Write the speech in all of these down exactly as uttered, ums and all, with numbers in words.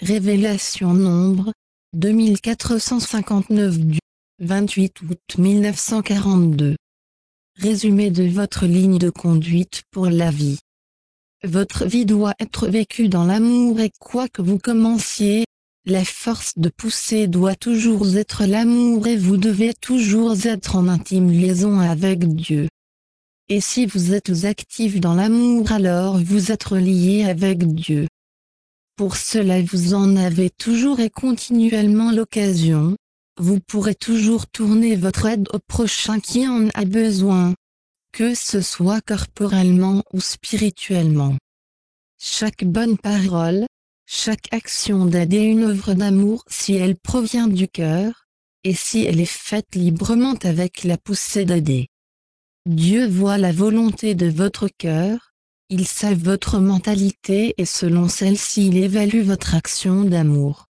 Révélation Nombre, deux mille quatre cent cinquante-neuf du vingt-huit août mille neuf cent quarante-deux. Résumé de votre ligne de conduite pour la vie. Votre vie doit être vécue dans l'amour et quoi que vous commenciez, la force de pousser doit toujours être l'amour et vous devez toujours être en intime liaison avec Dieu. Et si vous êtes actif dans l'amour, alors vous êtes lié avec Dieu. Pour cela vous en avez toujours et continuellement l'occasion. Vous pourrez toujours tourner votre aide au prochain qui en a besoin, que ce soit corporellement ou spirituellement. Chaque bonne parole, chaque action d'aide est une œuvre d'amour si elle provient du cœur, et si elle est faite librement avec la poussée d'aider. Dieu voit la volonté de votre cœur, il sait votre mentalité et selon celle-ci il évalue votre action d'amour.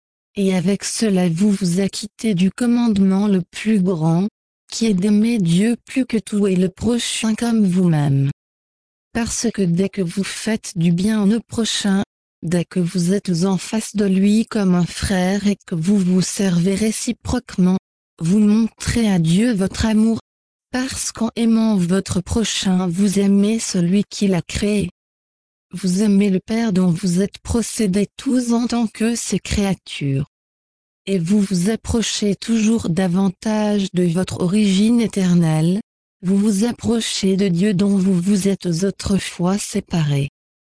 Et avec cela vous vous acquittez du commandement le plus grand, qui est d'aimer Dieu plus que tout et le prochain comme vous-même. Parce que dès que vous faites du bien au prochain, dès que vous êtes en face de lui comme un frère et que vous vous servez réciproquement, vous montrez à Dieu votre amour, parce qu'en aimant votre prochain vous aimez celui qui l'a créé. Vous aimez le Père dont vous êtes procédés tous en tant que ses créatures. Et vous vous approchez toujours davantage de votre origine éternelle, vous vous approchez de Dieu dont vous vous êtes autrefois séparés.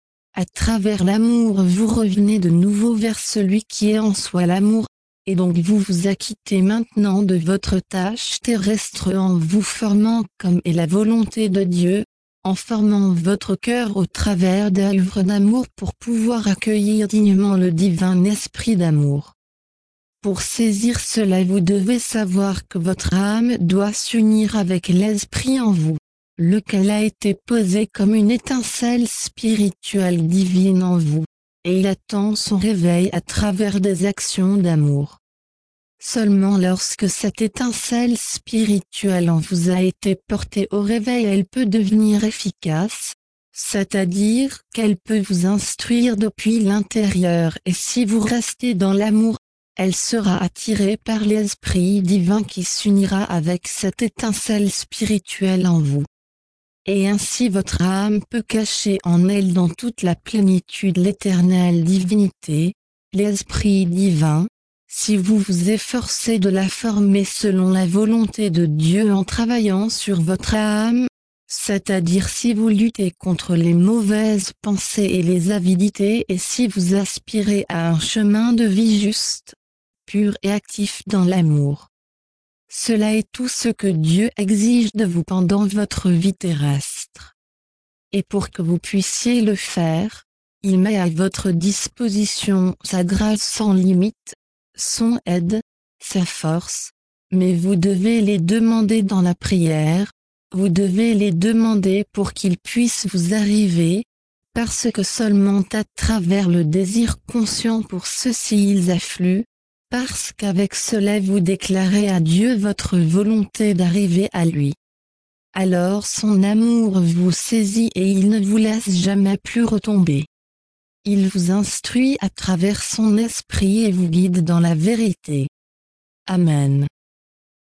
À travers l'amour vous revenez de nouveau vers celui qui est en soi l'amour, et donc vous vous acquittez maintenant de votre tâche terrestre en vous formant comme est la volonté de Dieu, en formant votre cœur au travers d'œuvres d'amour pour pouvoir accueillir dignement le divin esprit d'amour. Pour saisir cela vous devez savoir que votre âme doit s'unir avec l'esprit en vous, lequel a été posé comme une étincelle spirituelle divine en vous, et il attend son réveil à travers des actions d'amour. Seulement lorsque cette étincelle spirituelle en vous a été portée au réveil elle peut devenir efficace, c'est-à-dire qu'elle peut vous instruire depuis l'intérieur et si vous restez dans l'amour, elle sera attirée par l'Esprit divin qui s'unira avec cette étincelle spirituelle en vous. Et ainsi votre âme peut cacher en elle dans toute la plénitude l'éternelle divinité, l'Esprit divin, si vous vous efforcez de la former selon la volonté de Dieu en travaillant sur votre âme, c'est-à-dire si vous luttez contre les mauvaises pensées et les avidités et si vous aspirez à un chemin de vie juste, pur et actif dans l'amour. Cela est tout ce que Dieu exige de vous pendant votre vie terrestre. Et pour que vous puissiez le faire, il met à votre disposition sa grâce sans limite, son aide, sa force, mais vous devez les demander dans la prière, vous devez les demander pour qu'ils puissent vous arriver, parce que seulement à travers le désir conscient pour ceux-ci ils affluent, parce qu'avec cela vous déclarez à Dieu votre volonté d'arriver à lui. Alors son amour vous saisit et il ne vous laisse jamais plus retomber. Il vous instruit à travers son esprit et vous guide dans la vérité. Amen.